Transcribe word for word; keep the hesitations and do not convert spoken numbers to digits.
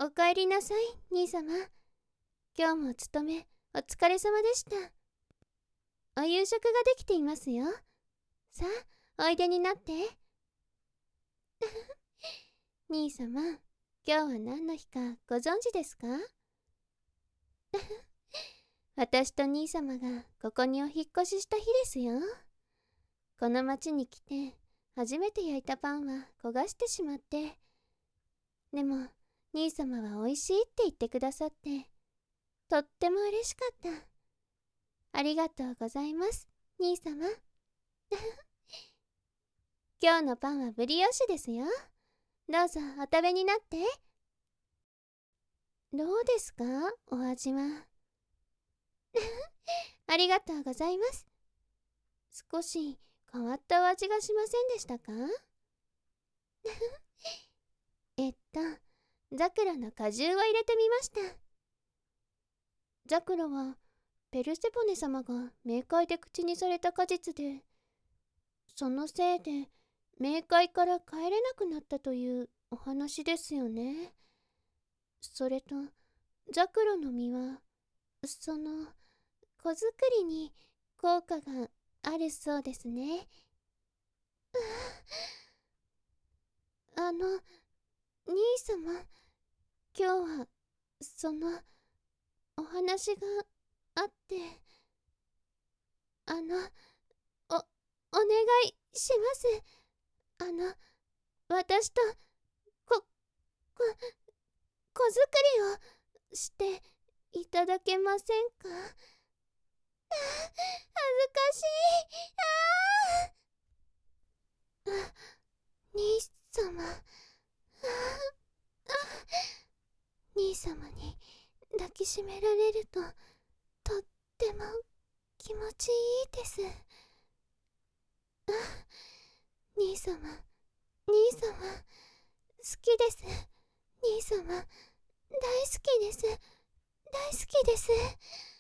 おかえりなさい、兄様。今日もお勤め、お疲れ様でした。お夕食ができていますよ。さあ、おいでになって。兄様、今日は何の日かご存知ですか？私と兄様がここにお引っ越しした日ですよ。この町に来て初めて焼いたパンは焦がしてしまって。でも兄様は美味しいって言ってくださって、とっても嬉しかった。ありがとうございます、兄様。今日のパンはブリオッシュですよ。どうぞお食べになって。どうですか、お味は。ありがとうございます。少し変わったお味がしませんでしたか？えっと、ザクロの果汁を入れてみました。ザクロはペルセポネ様が冥界で口にされた果実で、そのせいで冥界から帰れなくなったというお話ですよね。それとザクロの実はその子作りに効果があるそうですね。あの、兄様、今日はそのお話があって、あの、お、お願いします。あの、私と、こ、こ、子作りをしていただけませんか？あ、恥ずかしい。ああ。兄様。ああ。兄様に抱きしめられるととっても気持ちいいです。あ、兄様、兄様、好きです。兄様、大好きです。大好きです。